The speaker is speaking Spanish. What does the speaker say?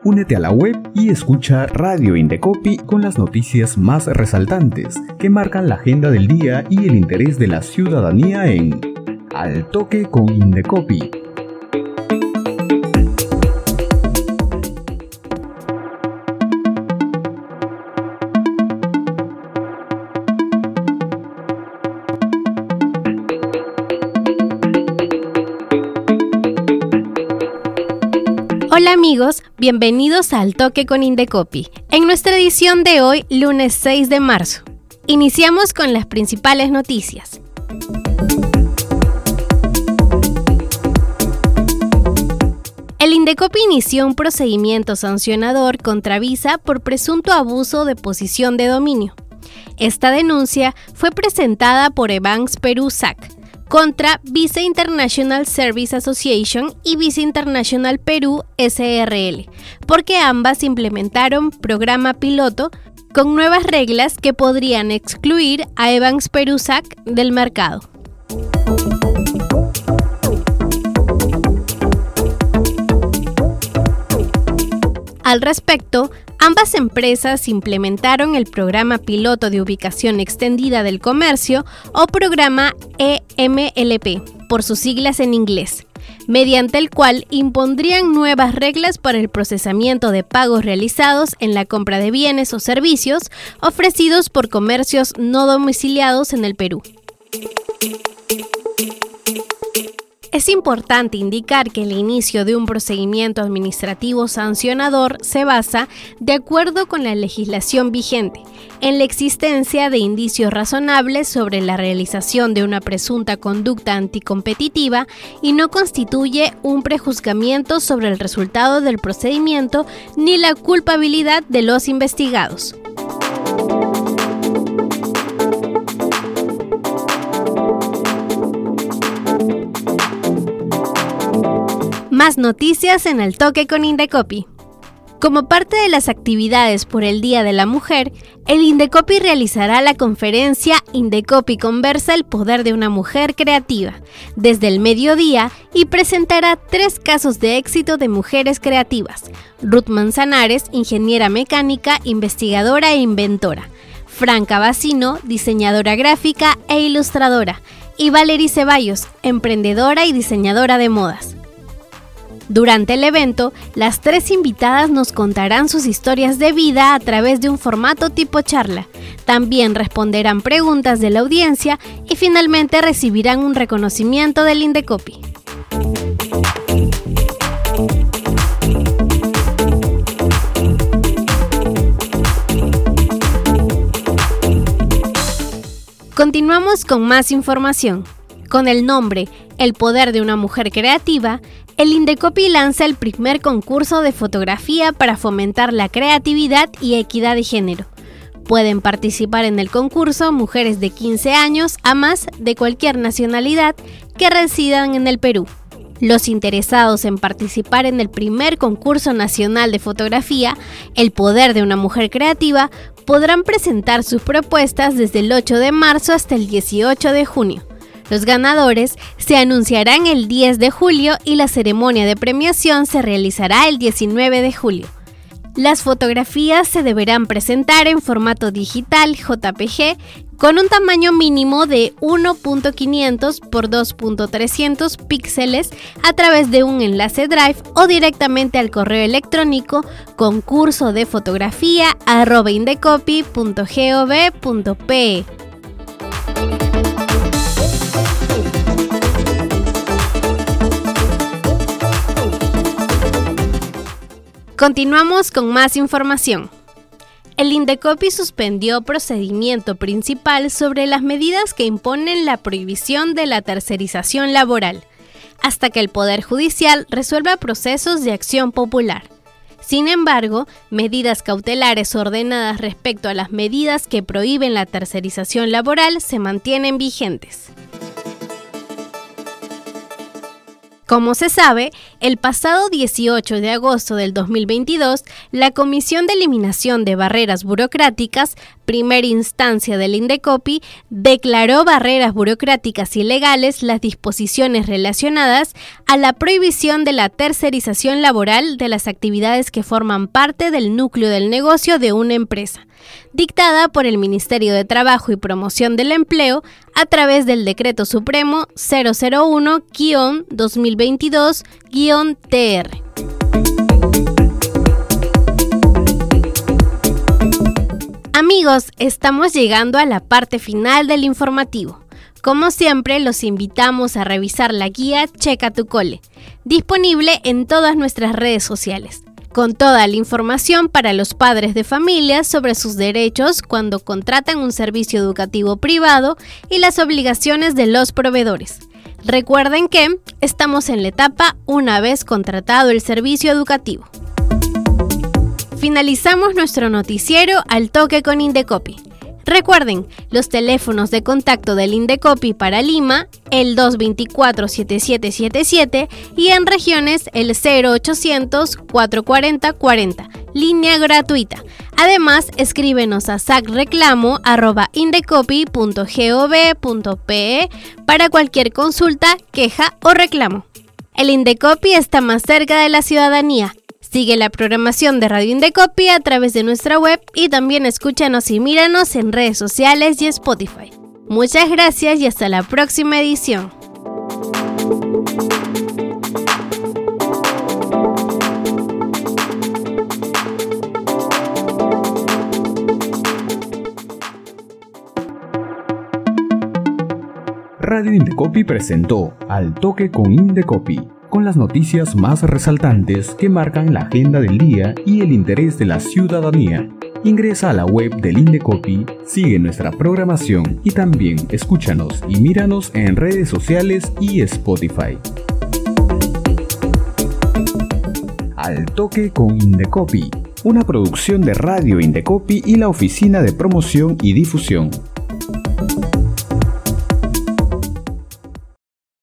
Únete a la web y escucha Radio Indecopi con las noticias más resaltantes que marcan la agenda del día y el interés de la ciudadanía en Al Toque con Indecopi. Hola amigos, bienvenidos a Al Toque con Indecopi, en nuestra edición de hoy, lunes 6 de marzo. Iniciamos con las principales noticias. El Indecopi inició un procedimiento sancionador contra Visa por presunto abuso de posición de dominio. Esta denuncia fue presentada por Ebanks Perú SAC contra Visa International Service Association y Visa International Perú SRL, porque ambas implementaron programa piloto con nuevas reglas que podrían excluir a Ebanks Perú SAC del mercado. Al respecto, ambas empresas implementaron el programa piloto de ubicación extendida del comercio o programa EMLP, por sus siglas en inglés, mediante el cual impondrían nuevas reglas para el procesamiento de pagos realizados en la compra de bienes o servicios ofrecidos por comercios no domiciliados en el Perú. Es importante indicar que el inicio de un procedimiento administrativo sancionador se basa, de acuerdo con la legislación vigente, en la existencia de indicios razonables sobre la realización de una presunta conducta anticompetitiva y no constituye un prejuzgamiento sobre el resultado del procedimiento ni la culpabilidad de los investigados. Más noticias en Al Toque con Indecopi. Como parte de las actividades por el Día de la Mujer, el Indecopi realizará la conferencia Indecopi Conversa el Poder de una Mujer Creativa desde el mediodía y presentará 3 casos de éxito de mujeres creativas: Ruth Manzanares, ingeniera mecánica, investigadora e inventora; Franca Bacino, diseñadora gráfica e ilustradora; y Valerie Ceballos, emprendedora y diseñadora de modas. Durante el evento, las 3 invitadas nos contarán sus historias de vida a través de un formato tipo charla. También responderán preguntas de la audiencia y finalmente recibirán un reconocimiento del Indecopi. Continuamos con más información. Con el nombre El Poder de una Mujer Creativa, el Indecopi lanza el primer concurso de fotografía para fomentar la creatividad y equidad de género. Pueden participar en el concurso mujeres de 15 años a más de cualquier nacionalidad que residan en el Perú. Los interesados en participar en el primer concurso nacional de fotografía, El Poder de una Mujer Creativa, podrán presentar sus propuestas desde el 8 de marzo hasta el 18 de junio. Los ganadores se anunciarán el 10 de julio y la ceremonia de premiación se realizará el 19 de julio. Las fotografías se deberán presentar en formato digital JPG con un tamaño mínimo de 1.500 por 2.300 píxeles a través de un enlace Drive o directamente al correo electrónico concursodefotografía@indecopi.gov.pe. Continuamos con más información. El Indecopi suspendió procedimiento principal sobre las medidas que imponen la prohibición de la tercerización laboral, hasta que el Poder Judicial resuelva procesos de acción popular. Sin embargo, medidas cautelares ordenadas respecto a las medidas que prohíben la tercerización laboral se mantienen vigentes. Como se sabe, el pasado 18 de agosto del 2022, la Comisión de Eliminación de Barreras Burocráticas, primera instancia del Indecopi, declaró barreras burocráticas ilegales las disposiciones relacionadas a la prohibición de la tercerización laboral de las actividades que forman parte del núcleo del negocio de una empresa, dictada por el Ministerio de Trabajo y Promoción del Empleo a través del Decreto Supremo 001-2022-TR. Amigos, estamos llegando a la parte final del informativo. Como siempre, los invitamos a revisar la guía Checa tu Cole, disponible en todas nuestras redes sociales, con toda la información para los padres de familia sobre sus derechos cuando contratan un servicio educativo privado y las obligaciones de los proveedores. Recuerden que estamos en la etapa una vez contratado el servicio educativo. Finalizamos nuestro noticiero Al Toque con Indecopi. Recuerden, los teléfonos de contacto del Indecopi para Lima, el 224-7777 y en regiones el 0800-440-40, línea gratuita. Además, escríbenos a sacreclamo@indecopi.gov.pe para cualquier consulta, queja o reclamo. El Indecopi está más cerca de la ciudadanía. Sigue la programación de Radio Indecopi a través de nuestra web y también escúchanos y míranos en redes sociales y Spotify. Muchas gracias y hasta la próxima edición. Radio Indecopi presentó Al Toque con Indecopi, con las noticias más resaltantes que marcan la agenda del día y el interés de la ciudadanía. Ingresa a la web del Indecopi, sigue nuestra programación y también escúchanos y míranos en redes sociales y Spotify. Al Toque con Indecopi, una producción de Radio Indecopi y la Oficina de Promoción y Difusión.